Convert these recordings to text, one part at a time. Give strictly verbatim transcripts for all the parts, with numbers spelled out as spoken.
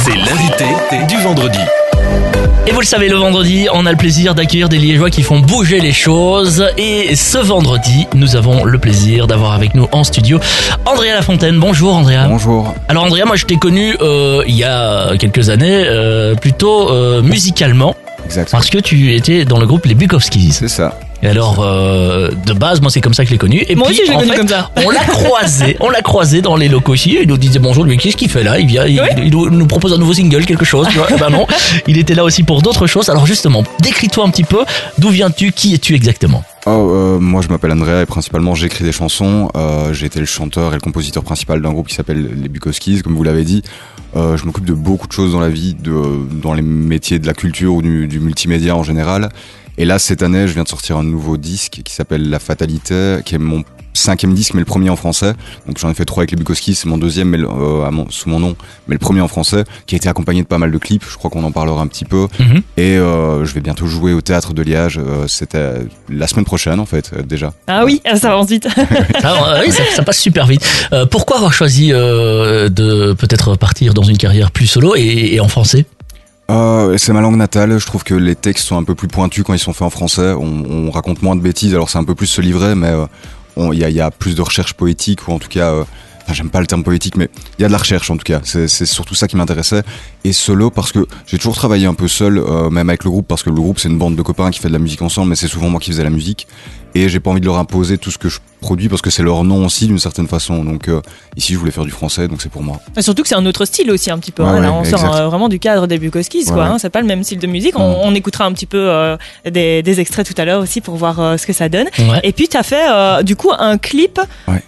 C'est l'invité du vendredi. Et vous le savez, le vendredi, on a le plaisir d'accueillir des Liégeois qui font bouger les choses. Et ce vendredi, nous avons le plaisir d'avoir avec nous en studio Andrea Lafontaine. Bonjour Andrea. Bonjour. Alors Andrea, moi je t'ai connu euh, il y a quelques années, euh, plutôt euh, musicalement. Exact. Parce que tu étais dans le groupe Les Bukowskis. C'est ça. Et alors, euh, de base, moi c'est comme ça que je l'ai connu. Et moi puis, aussi je l'ai en connu fait, comme ça. On l'a croisé, on l'a croisé dans les locaux ici. Il nous disait bonjour, lui, qu'est-ce qu'il fait là? Il vient, il, Oui. il nous propose un nouveau single, quelque chose. Tu vois. Eh ben non, il était là aussi pour d'autres choses. Alors justement, décris-toi un petit peu. D'où viens-tu? Qui es-tu exactement? Oh, euh, moi je m'appelle Andrea et principalement j'écris des chansons. Euh, j'ai été le chanteur et le compositeur principal d'un groupe qui s'appelle Les Bukowskis, comme vous l'avez dit. Euh, je m'occupe de beaucoup de choses dans la vie, de, dans les métiers de la culture ou du, du multimédia en général. Et là, cette année, je viens de sortir un nouveau disque qui s'appelle La Fatalité, qui est mon cinquième disque, mais le premier en français. Donc j'en ai fait trois avec les Bukowskis, c'est mon deuxième mais, euh, à mon, sous mon nom, mais le premier en français, qui a été accompagné de pas mal de clips. Je crois qu'on en parlera un petit peu. Mm-hmm. Et euh, je vais bientôt jouer au Théâtre de Liège. Euh, c'était la semaine prochaine, en fait, euh, déjà. Ah oui, ça avance vite. Alors, euh, oui, ça, ça passe super vite. Euh, pourquoi avoir choisi euh, de peut-être partir dans une carrière plus solo et, et en français? Euh, c'est ma langue natale, je trouve que les textes sont un peu plus pointus quand ils sont faits en français, on, on raconte moins de bêtises, alors c'est un peu plus se livrer, mais il y a, y a plus de recherche poétique, ou en tout cas, euh, enfin, j'aime pas le terme poétique, mais il y a de la recherche en tout cas, c'est, c'est surtout ça qui m'intéressait, et solo parce que j'ai toujours travaillé un peu seul, euh, même avec le groupe, parce que le groupe c'est une bande de copains qui fait de la musique ensemble, mais c'est souvent moi qui faisais la musique, et j'ai pas envie de leur imposer tout ce que je produis parce que c'est leur nom aussi d'une certaine façon, donc euh, ici je voulais faire du français, donc c'est pour moi. Et surtout que c'est un autre style aussi un petit peu. Ouais, hein. ouais, Là, on exact. sort euh, vraiment du cadre des Bukowskis, Ouais, quoi. ouais. Hein. C'est pas le même style de musique. On, Mm. on écoutera un petit peu euh, des, des extraits tout à l'heure aussi pour voir euh, ce que ça donne. Ouais. Et puis tu as fait euh, du coup un clip Ouais.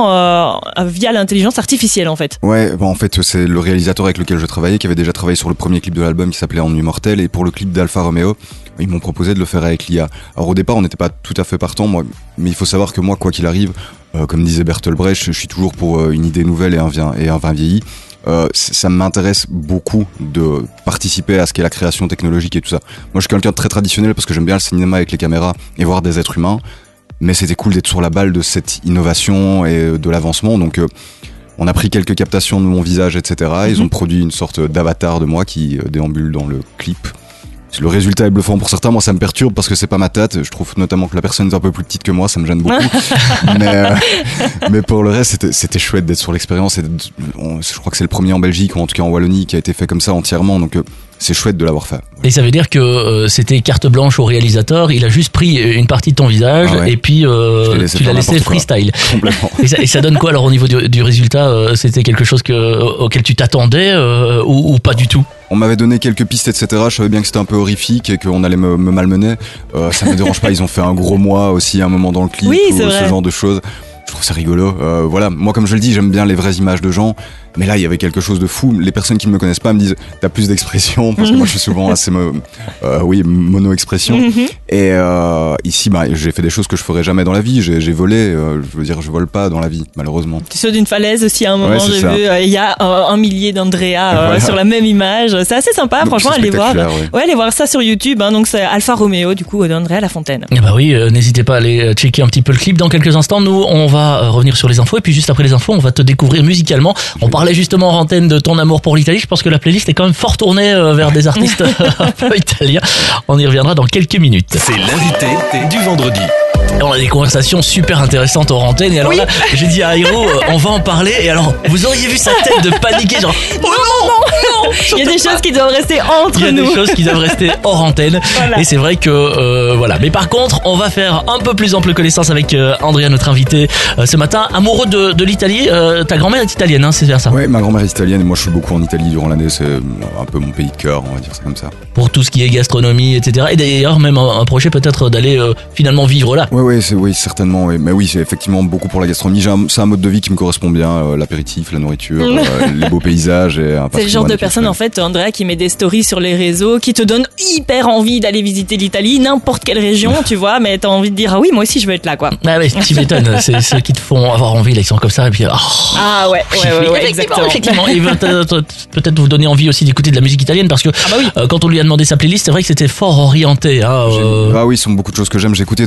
en euh, via l'intelligence artificielle en fait. Ouais, bon, en fait, c'est le réalisateur avec lequel je travaillais qui avait déjà travaillé sur le premier clip de l'album qui s'appelait Ennui mortel, et pour le clip d'Alfa Romeo, ils m'ont proposé de le faire avec l'I A. Alors au départ, on n'était pas tout à fait partant, moi, mais il faut savoir que moi, quoi qu'il arrive, euh, comme disait Bertolt Brecht, je suis toujours pour euh, une idée nouvelle et un vin, et un vin vieilli. Euh, ça m'intéresse beaucoup de participer à ce qu'est la création technologique et tout ça. Moi, je suis quelqu'un de très traditionnel parce que j'aime bien le cinéma avec les caméras et voir des êtres humains, mais c'était cool d'être sur la balle de cette innovation et de l'avancement, donc euh, on a pris quelques captations de mon visage, et cetera. Ils Mhm. ont produit une sorte d'avatar de moi qui euh, déambule dans le clip. Le résultat est bluffant pour certains, moi ça me perturbe parce que c'est pas ma tête, je trouve notamment que la personne est un peu plus petite que moi, ça me gêne beaucoup, mais, euh, mais pour le reste c'était, c'était chouette d'être sur l'expérience, et de- on- je crois que c'est le premier en Belgique ou en tout cas en Wallonie qui a été fait comme ça entièrement, donc euh, c'est chouette de l'avoir fait. Et ça veut dire que euh, c'était carte blanche au réalisateur, il a juste pris une partie de ton visage Ah ouais. et puis euh, Je l'ai laissé tu l'as faire laissé n'importe quoi. freestyle. Complètement. Et ça, et ça donne quoi alors au niveau du, du résultat? euh, C'était quelque chose que, auquel tu t'attendais euh, ou, ou pas du tout? On m'avait donné quelques pistes, et cetera. Je savais bien que c'était un peu horrifique et qu'on allait me, me malmener. Euh, ça me dérange pas. Ils ont fait un gros mois aussi à un moment dans le clip, Oui, ou c'est ce vrai. genre de choses. Je trouve ça rigolo. Euh, voilà. Moi, comme je le dis, j'aime bien les vraies images de gens. Mais là, il y avait quelque chose de fou. Les personnes qui ne me connaissent pas me disent t'as plus d'expression, parce que moi, je suis souvent assez, mo- euh, oui, mono-expression. Mhm. Et euh, ici, bah, j'ai fait des choses que je ferais jamais dans la vie. J'ai, j'ai volé. Euh, je veux dire, je vole pas dans la vie, malheureusement. Tu sautes d'une falaise aussi à un moment, Ouais, c'est j'ai ça. vu. euh, Il y a un, un millier d'Andrea euh, Voilà. sur la même image. C'est assez sympa, Donc, franchement, c'est allez voir. spectaculaire, ouais. Ouais, allez voir ça sur YouTube. Hein. Donc c'est Alfa Romeo, du coup, d'Andrea Lafontaine. Eh bah oui, euh, n'hésitez pas à aller checker un petit peu le clip. Dans quelques instants, nous, on va euh, revenir sur les infos. Et puis juste après les infos, on va te découvrir musicalement. On parlait justement en antenne de ton amour pour l'Italie. Je pense que la playlist est quand même fort tournée euh, vers des artistes un peu italiens. On y reviendra dans quelques minutes. C'est l'invité du vendredi. Et on a des conversations super intéressantes hors antenne. Et alors Oui. là, j'ai dit à Hiro, euh, on va en parler. Et alors, vous auriez vu sa tête de paniquer, genre, oh non, non, Il y a des choses qui doivent rester entre il y a nous. des choses qui doivent rester hors antenne. Voilà. Et c'est vrai que euh, voilà. Mais par contre, on va faire un peu plus ample connaissance avec euh, Andrea, notre invité euh, ce matin. Amoureux de, de l'Italie. Euh, ta grand-mère est italienne, hein, c'est bien ça. Ouais, ma grand-mère est italienne et moi je suis beaucoup en Italie durant l'année, c'est un peu mon pays de cœur, on va dire ça comme ça. Pour tout ce qui est gastronomie, et cetera. Et d'ailleurs, même un, un projet peut-être d'aller euh, finalement vivre là. Ouais, ouais, c'est, oui, certainement, oui. Mais oui, c'est effectivement beaucoup pour la gastronomie. J'ai un, c'est un mode de vie qui me correspond bien, euh, l'apéritif, la nourriture, euh, les beaux paysages et un C'est le genre patrimoine de personne en fait, Andrea, qui met des stories sur les réseaux, qui te donne hyper envie d'aller visiter l'Italie, n'importe quelle région, tu vois, mais t'as envie de dire ah oui, moi aussi je veux être là, quoi. Ah oui, tu m'étonnes. C'est ceux qui te font avoir envie, là, ils sont comme ça et puis. Oh, Ah ouais, ouais, ouais, ouais, exactement. Effectivement, il va peut-être peut-être vous donner envie aussi d'écouter de la musique italienne parce que Ah bah oui. euh, quand on lui a demandé sa playlist, c'est vrai que c'était fort orienté. Hein, euh, Ah oui, ce sont beaucoup de choses que j'aime. J'écoute énormément de musique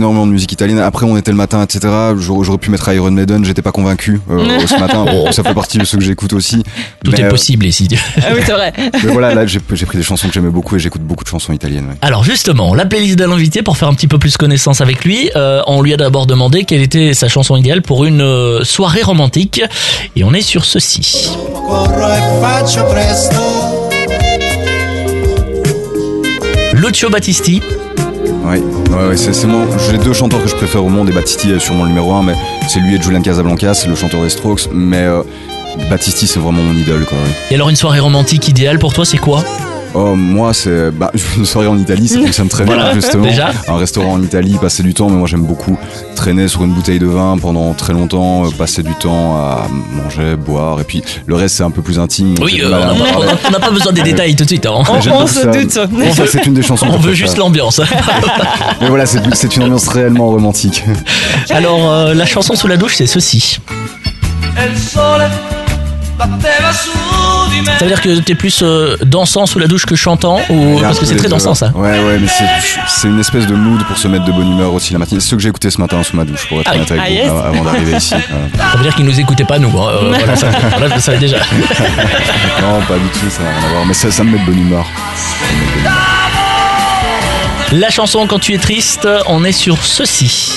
musique italienne. Après, on était le matin, et cetera. J'aurais, j'aurais pu mettre Iron Maiden, j'étais pas convaincu euh, ce matin. Bon, ça fait partie de ceux que j'écoute aussi. Tout mais, est euh, possible ici. Ah oui, c'est vrai. mais voilà, là, j'ai, j'ai pris des chansons que j'aimais beaucoup et j'écoute beaucoup de chansons italiennes. Ouais. Alors justement, la playlist de l'invité, pour faire un petit peu plus connaissance avec lui, euh, on lui a d'abord demandé quelle était sa chanson idéale pour une euh, soirée romantique. Et on est sur ceci. Lucio Battisti. Ouais, ouais, ouais c'est, c'est mon, j'ai les deux chanteurs que je préfère au monde et Battisti est sûrement le numéro un, mais c'est lui et Julian Casablancas, le chanteur des Strokes, mais euh, Battisti c'est vraiment mon idole quoi. Ouais. Et alors une soirée romantique idéale pour toi c'est quoi? Oh, moi, c'est bah, une soirée en Italie, ça fonctionne très bien, Voilà, justement. déjà. Un restaurant en Italie, passer du temps, mais moi j'aime beaucoup traîner sur une bouteille de vin pendant très longtemps, euh, passer du temps à manger, boire, et puis le reste c'est un peu plus intime. Oui, J'ai euh, du mal à en parler. on n'a pas besoin des détails tout de suite. Hein. On, J'aime on beaucoup se ça. doute. Bon, ça, c'est une des chansons. On que je veut préfère. juste l'ambiance. Mais voilà, c'est, c'est une ambiance réellement romantique. Alors euh, la chanson sous la douche c'est ceci. Ça veut dire que t'es plus euh, dansant sous la douche que chantant ou Il y a parce un que peu c'est les très deux. dansant ça. Ouais, ouais, mais c'est, c'est une espèce de mood pour se mettre de bonne humeur aussi la matinée. C'est ce que j'ai écouté ce matin sous ma douche, pour être Ah oui. honnête avec Ah, vous, yes. av- avant d'arriver ici. Voilà. Ça veut dire qu'ils nous écoutaient pas nous. Hein. Euh, voilà, ça, voilà, je le savais déjà. Non, pas du tout, ça n'a rien à voir. Mais ça, ça me met de bonne humeur. Ça me met de bonne humeur. La chanson quand tu es triste, on est sur ceci.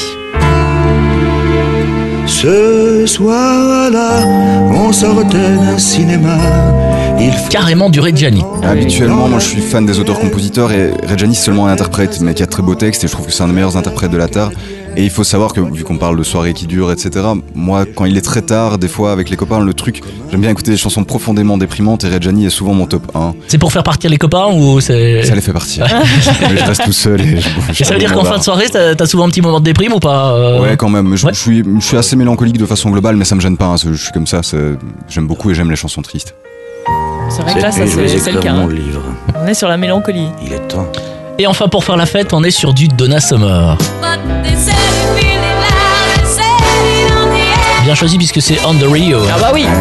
Ce soir-là, on sortait d'un cinéma. Il Carrément du Reggiani. Habituellement, moi je suis fan des auteurs-compositeurs et Reggiani c'est seulement un interprète, mais qui a de très beaux textes et je trouve que c'est un des meilleurs interprètes de la Terre. Et il faut savoir que, vu qu'on parle de soirées qui durent, et cetera, moi, quand il est très tard, des fois avec les copains, le truc, j'aime bien écouter des chansons profondément déprimantes et Reggiani est souvent mon top un. C'est pour faire partir les copains ou c'est... Ça les fait partir. Mais je reste tout seul et je, je Et ça veut dire qu'en fin de soirée, t'as, t'as souvent un petit moment de déprime ou pas euh... Ouais, quand même. Je, Ouais. je suis, je suis assez mélancolique de façon globale, mais ça me gêne pas. Hein, je suis comme ça. C'est, j'aime beaucoup et j'aime les chansons tristes. C'est vrai que là, ça, Et je c'est, vais c'est le écrire cas. mon hein. livre. On est sur la mélancolie. Il est temps. Et enfin, pour faire la fête, on est sur du Donna Summer. Bien choisi puisque c'est On the Rio. Ah bah oui.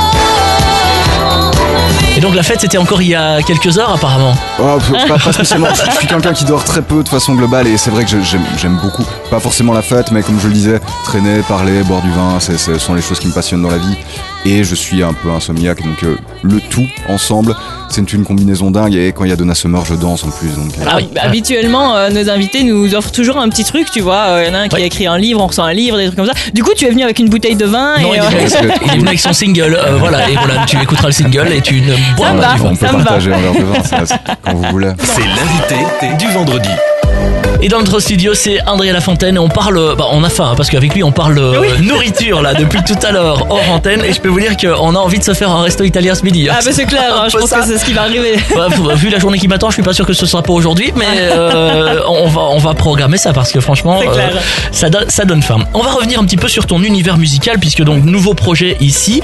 Et donc la fête, c'était encore il y a quelques heures apparemment. Oh, pas, pas spécialement. Je, je suis quelqu'un qui dort très peu de façon globale et c'est vrai que je- j'aime, j'aime beaucoup. Pas forcément la fête, mais comme je le disais, traîner, parler, boire du vin, c'est, ce sont les choses qui me passionnent dans la vie. Et je suis un peu insomniaque, donc euh, le tout ensemble, c'est une combinaison dingue. Et quand il y a Donna Summer, je danse en plus. Donc, euh, Ah oui. Habituellement, euh, nos invités nous offrent toujours un petit truc, tu vois. Il y en a un qui Ouais. a écrit un livre, on ressent un livre, des trucs comme ça. Du coup, tu es venu avec une bouteille de vin Non, et. il, est euh, venu, ça va être il est venu avec son single, euh, voilà, et voilà, tu écouteras le single et tu ne bois me pas va. du vin. on peut ça me va. partager un verre de vin, ça, c'est- quand vous voulez. C'est l'invité du vendredi. Et dans notre studio, c'est André Lafontaine et on parle, bah on a faim hein, parce qu'avec lui on parle euh, nourriture là depuis tout à l'heure hors antenne et je peux vous dire qu'on a envie de se faire un resto italien ce midi. hein. Ah bah c'est clair, hein, je peu pense ça. que c'est ce qui va arriver. Ouais, vu la journée qui m'attend, je suis pas sûr que ce sera pas aujourd'hui, mais euh, on va on va programmer ça parce que franchement, C'est clair. euh, ça donne ça donne faim. On va revenir un petit peu sur ton univers musical puisque donc nouveau projet ici.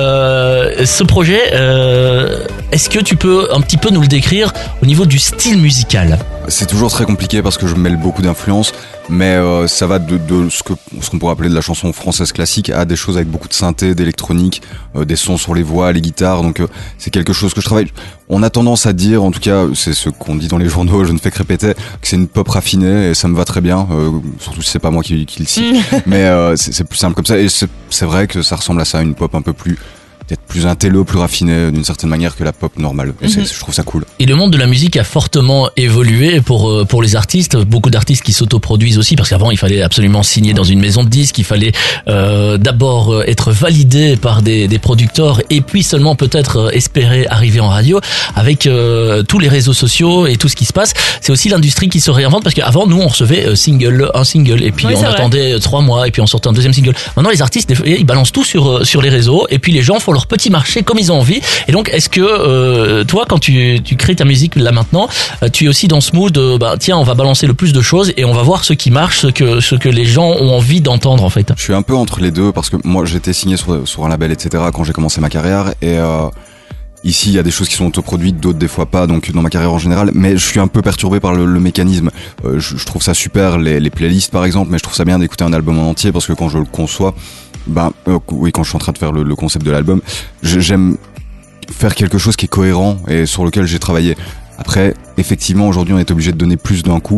Euh, ce projet, euh, est-ce que tu peux un petit peu nous le décrire au niveau du style musical? C'est toujours très compliqué parce que je mêle beaucoup d'influences, mais euh, ça va de, de ce que ce qu'on pourrait appeler de la chanson française classique à des choses avec beaucoup de synthé, d'électronique, euh, des sons sur les voix, les guitares. Donc euh, c'est quelque chose que je travaille. On a tendance à dire, en tout cas, c'est ce qu'on dit dans les journaux, je ne fais que répéter, que c'est une pop raffinée et ça me va très bien. Euh, surtout si c'est pas moi qui, qui le cite, mais euh, c'est, c'est plus simple comme ça. Et c'est, c'est vrai que ça ressemble à ça, une pop un peu plus peut-être plus intello, plus raffiné d'une certaine manière que la pop normale. Et c'est, je trouve ça cool. Et le monde de la musique a fortement évolué pour euh, pour les artistes. Beaucoup d'artistes qui s'autoproduisent aussi, parce qu'avant il fallait absolument signer dans une maison de disques, il fallait euh, d'abord euh, être validé par des, des producteurs et puis seulement peut-être euh, espérer arriver en radio. Avec euh, tous les réseaux sociaux et tout ce qui se passe, c'est aussi l'industrie qui se réinvente parce qu'avant nous on recevait euh, single, un single et puis Oui, on c'est vrai. attendait euh, trois mois et puis on sortait un deuxième single. Maintenant les artistes des fois, ils balancent tout sur euh, sur les réseaux et puis les gens font leur petit marché comme ils ont envie. Et donc, est-ce que euh, toi, quand tu, tu crées ta musique là maintenant, euh, tu es aussi dans ce mood de, bah tiens, on va balancer le plus de choses et on va voir ce qui marche, ce que ce que les gens ont envie d'entendre en fait. Je suis un peu entre les deux parce que moi j'étais signé sur, sur un label, et cetera quand j'ai commencé ma carrière et euh, ici il y a des choses qui sont autoproduites, d'autres des fois pas, donc dans ma carrière en général, mais je suis un peu perturbé par le, le mécanisme. Euh, je, je trouve ça super les, les playlists par exemple, mais je trouve ça bien d'écouter un album en entier parce que quand je le conçois, ben euh, oui quand je suis en train de faire le, le concept de l'album, je- j'aime faire quelque chose qui est cohérent et sur lequel j'ai travaillé. Après, effectivement, aujourd'hui, on est obligé de donner plus d'un coup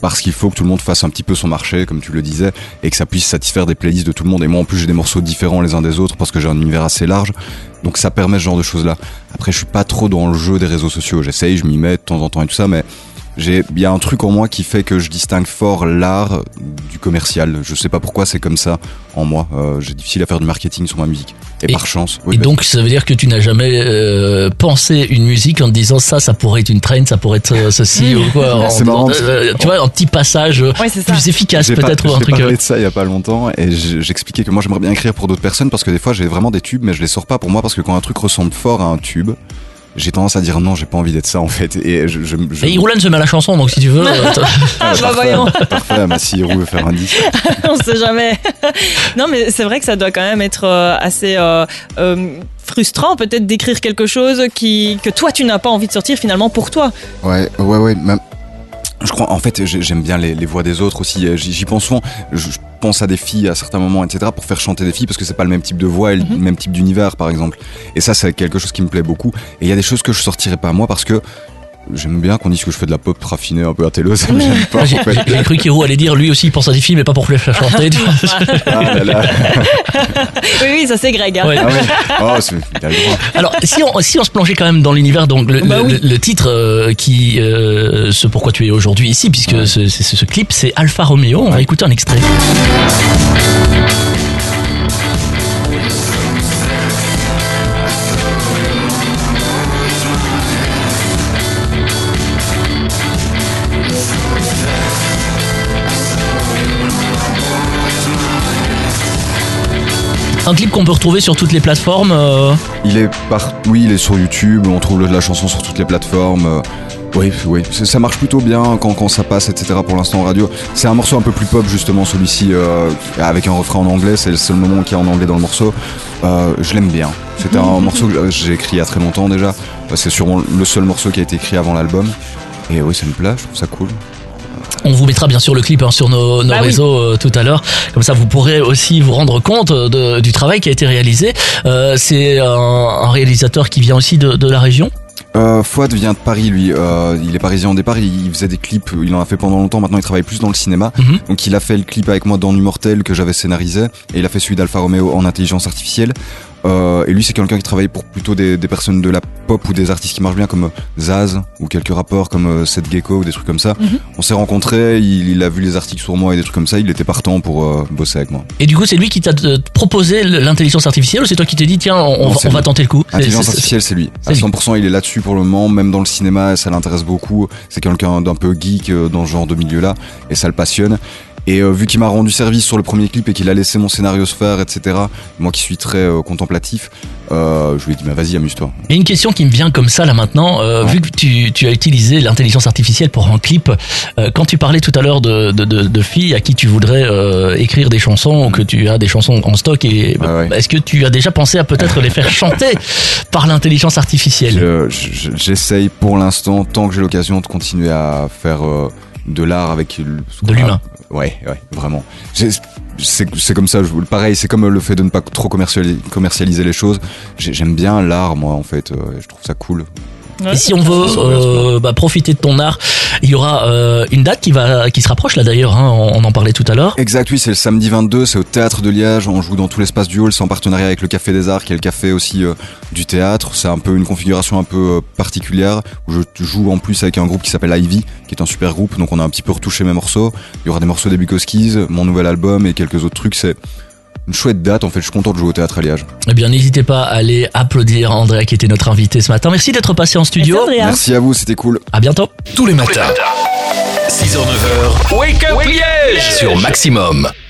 parce qu'il faut que tout le monde fasse un petit peu son marché, comme tu le disais, et que ça puisse satisfaire des playlists de tout le monde. Et moi, en plus, j'ai des morceaux différents les uns des autres parce que j'ai un univers assez large. Donc ça permet ce genre de choses-là. Après, je suis pas trop dans le jeu des réseaux sociaux. J'essaye, je m'y mets de temps en temps et tout ça, mais j'ai, il y a un truc en moi qui fait que je distingue fort l'art du commercial. Je sais pas pourquoi c'est comme ça en moi. Euh, j'ai difficile à faire du marketing sur ma musique. Et, et par chance. Oui, et bah, donc ça veut dire que tu n'as jamais euh, pensé une musique en te disant ça, ça pourrait être une trend, ça pourrait être euh, ceci ou quoi. En, c'est marrant. Euh, tu vois, un petit passage euh, ouais, plus efficace j'ai peut-être pas, ou un truc. J'ai parlé de ça il y a pas longtemps et j'expliquais que moi j'aimerais bien écrire pour d'autres personnes parce que des fois j'ai vraiment des tubes mais je les sors pas pour moi parce que quand un truc ressemble fort à un tube, j'ai tendance à dire non, j'ai pas envie d'être ça en fait. Et je, je, je... Et Iroulan se met à la chanson, donc si tu veux. Euh, ah bah voyons. Parfait, bah, si Irou veut faire un disque. On sait jamais. Non, mais c'est vrai que ça doit quand même être euh, assez euh, euh, frustrant peut-être d'écrire quelque chose qui que toi tu n'as pas envie de sortir finalement pour toi. Ouais, ouais, ouais. Même... Je crois, en fait, j'aime bien les, les voix des autres aussi. J'y pense souvent. Je pense à des filles à certains moments, et cetera, pour faire chanter des filles parce que c'est pas le même type de voix et le mm-hmm. même type d'univers, par exemple. Et ça, c'est quelque chose qui me plaît beaucoup. Et il y a des choses que je sortirais pas moi parce que j'aime bien qu'on dise que je fais de la pop raffinée un peu intello, ça me gêne pas. J'ai en fait. cru qu'Hiro allait dire lui aussi il pense à des filles mais pas pour les faire chanter. Ah là là. Oui, oui, ça c'est Greg. Hein. Ouais. Ah oui. Oh, c'est, il a le droit. Alors si on, si on se plongeait quand même dans l'univers, donc le, bah le, oui. le, le titre euh, qui, euh, ce pourquoi tu es aujourd'hui ici, puisque ouais. ce, ce, ce clip c'est Alfa Romeo, on ouais. va écouter un extrait. Un clip qu'on peut retrouver sur toutes les plateformes. Euh... Il est par... Oui, il est sur YouTube, on trouve la chanson sur toutes les plateformes. Euh... Oui, oui, ça marche plutôt bien quand, quand ça passe, et cetera. Pour l'instant en radio. C'est un morceau un peu plus pop justement, celui-ci, euh, avec un refrain en anglais. C'est le seul moment qu'il y a en anglais dans le morceau. Euh, je l'aime bien. C'était un morceau que j'ai écrit il y a très longtemps déjà. C'est sûrement le seul morceau qui a été écrit avant l'album. Et oui, ça me plaît, je trouve ça cool. On vous mettra bien sûr le clip hein, sur nos, nos bah réseaux oui. euh, tout à l'heure. Comme ça, vous pourrez aussi vous rendre compte de, du travail qui a été réalisé. Euh, c'est un, un réalisateur qui vient aussi de, de la région. Euh, Fouad vient de Paris, lui. Euh, il est parisien au départ. Il, il faisait des clips. Il en a fait pendant longtemps. Maintenant, il travaille plus dans le cinéma. Mm-hmm. Donc, il a fait le clip avec moi d'Ennui Mortel que j'avais scénarisé, et il a fait celui d'Alfa Romeo en intelligence artificielle. Euh, et lui, c'est quelqu'un qui travaille pour plutôt des, des personnes de la pop ou des artistes qui marchent bien, comme Zaz ou quelques rappeurs comme Seth Gecko ou des trucs comme ça. Mm-hmm. On s'est rencontrés. Il, il a vu les articles sur moi et des trucs comme ça. Il était partant pour euh, bosser avec moi. Et du coup, c'est lui qui t'a proposé l'intelligence artificielle ou c'est toi qui t'es dit tiens, on, non, on va tenter le coup? L'intelligence artificielle, c'est lui. À cent pour cent, il est là-dessus pour le moment. Même dans le cinéma, ça l'intéresse beaucoup. C'est quelqu'un d'un peu geek dans ce genre de milieu-là et ça le passionne. Et euh, vu qu'il m'a rendu service sur le premier clip et qu'il a laissé mon scénario se faire, et cetera, moi qui suis très euh, contemplatif, euh, je lui ai dit bah, vas-y, amuse-toi. Et une question qui me vient comme ça là maintenant, euh, ouais. vu que tu, tu as utilisé l'intelligence artificielle pour un clip, euh, quand tu parlais tout à l'heure de, de, de, de filles à qui tu voudrais euh, écrire des chansons, ou que tu as des chansons en stock, et ouais, ouais. est-ce que tu as déjà pensé à peut-être les faire chanter par l'intelligence artificielle? je, je, J'essaye pour l'instant, tant que j'ai l'occasion, de continuer à faire euh, de l'art avec le, de l'humain. Ouais, ouais, vraiment. J'ai, c'est, c'est comme ça, je, pareil, c'est comme le fait de ne pas trop commercialiser, commercialiser les choses. J'ai, j'aime bien l'art, moi, en fait, euh, je trouve ça cool. Ouais, et si on veut euh, bah, profiter de ton art, il y aura euh, une date qui va qui se rapproche là d'ailleurs, hein, on, on en parlait tout à l'heure. Exact, oui, c'est le samedi vingt-deux, c'est au Théâtre de Liège, on joue dans tout l'espace du hall, c'est en partenariat avec le Café des Arts, qui est le café aussi euh, du théâtre. C'est un peu une configuration un peu euh, particulière, où je joue en plus avec un groupe qui s'appelle Ivy, qui est un super groupe, donc on a un petit peu retouché mes morceaux. Il y aura des morceaux des Bukowskis, mon nouvel album et quelques autres trucs, c'est une chouette date, en fait, je suis content de jouer au Théâtre à Liège. Eh bien, n'hésitez pas à aller applaudir Andrea qui était notre invité ce matin. Merci d'être passé en studio. Merci, Merci à vous, c'était cool. À bientôt. Tous les matins, six heures neuf heures, Wake Up Liège sur Maximum.